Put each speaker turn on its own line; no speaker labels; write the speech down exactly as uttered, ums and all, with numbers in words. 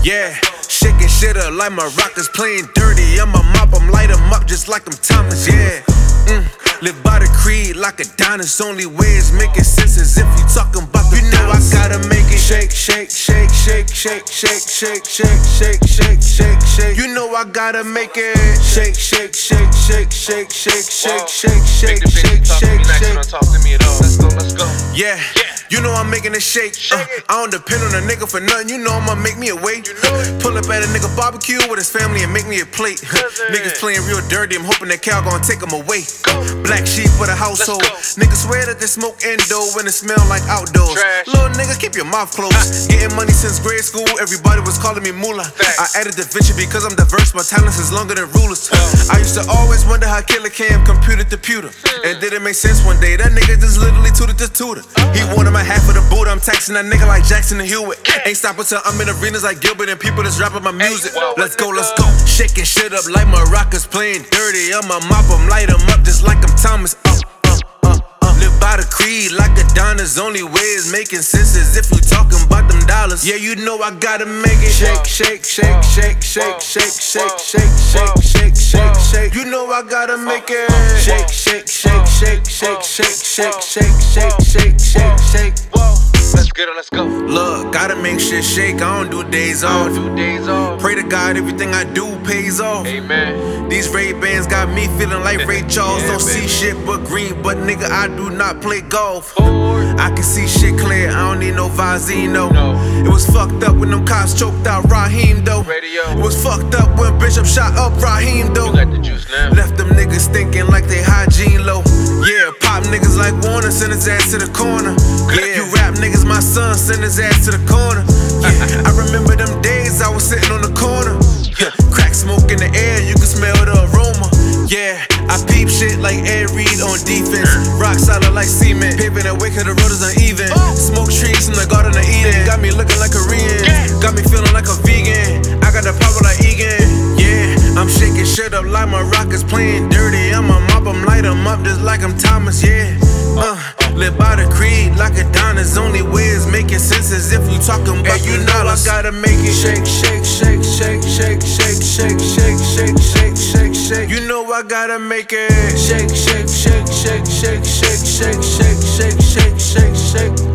Yeah, shaking shit up like my rockers playing dirty. I'ma mop them, light them up just like them Thomas, yeah. Mm. Live by the creed like a Adonis. Only way is making sense is if you talking about the. You know I gotta make it shake, shake, shake, shake, shake, shake, shake, shake, shake, shake, shake, shake. You know I gotta make it shake, shake, shake, shake, shake, shake, shake, shake, shake, shake, shake, shake.
Talk to me at all. Let's go, let's go.
Yeah, you know I'm making it shake. Uh, I don't depend on a nigga for nothing. You know I'ma make me a way. Pull up at a nigga barbecue with his family and make me a plate. Niggas playing real dirty. I'm hoping that Cal gon' take them away. Black sheep for the household. Niggas swear that they smoke endo when it smell like outdoors.
Trash.
Little nigga, keep your mouth closed. Getting money since grade school. Everybody was calling me moolah. I added Da Vinci because I'm diverse. My talents is longer than rulers. I used to always wonder how Killer Cam computed the pewter. And did it make sense one day? That nigga just literally tutored the tutor. He wanted my half of the boot. I'm taxing that nigga like Jackson and Hewitt. Ain't stopping till I'm in arenas like Gilbert and people that's rapping my music. Let's go, let's go. Shaking shit up like my rockers playing dirty. I'ma mop them, light them up just like I'm Thomas. Uh, uh, uh, uh. Live by the creed like Adonis. Only way is making sense is if you talking about them dollars. Yeah, you know I gotta make it shake, shake, shake, shake, shake, shake, shake, shake, shake, shake, shake, shake. You know I gotta make it shake, shake, shake, shake, shake, shake, shake, shake, shake, shake, shake, shake.
Let's get it, let's go.
Look, gotta make shit shake. I don't do days off.
Two days off.
Pray to God everything I do pays off.
Amen.
These Ray-Bans got me feeling like Ray Charles.
Yeah,
Don't see
baby.
shit but green, but nigga I do not play golf.
Forward.
I can see shit clear, I don't need no Vizino.
No.
It was fucked up when them cops choked out Raheem though.
Radio.
It was fucked up when Bishop shot up Raheem though.
You got the juice now.
Left them niggas thinking like they hygiene low. Yeah, pop niggas like Warner, send his ass to the corner. Yeah, you rap niggas, my son, send his ass to the corner. Yeah, I remember them days I was sitting on the corner. Yeah, crack smoke in the air, you can smell the aroma. Yeah, I peep shit like Ed Reed on defense. Rock solid like cement, paving the way cause the road is uneven. Smoke trees from the Garden of Eden. Got me looking like Korean, got me feeling like a vegan. I got the power like Egan. Yeah, I'm shaking shit up like my rockers playing dirty. I'ma mop them, light them up just like I'm Thomas, yeah. Uh, live by the creed like Adonis. Only way is making sense is if you talking about you know I gotta make it shake, shake, shake, shake, shake, shake, shake, shake, shake, shake, shake, shake. You know I gotta make it shake, shake, shake, shake, shake, shake, shake, shake, shake, shake, shake, shake.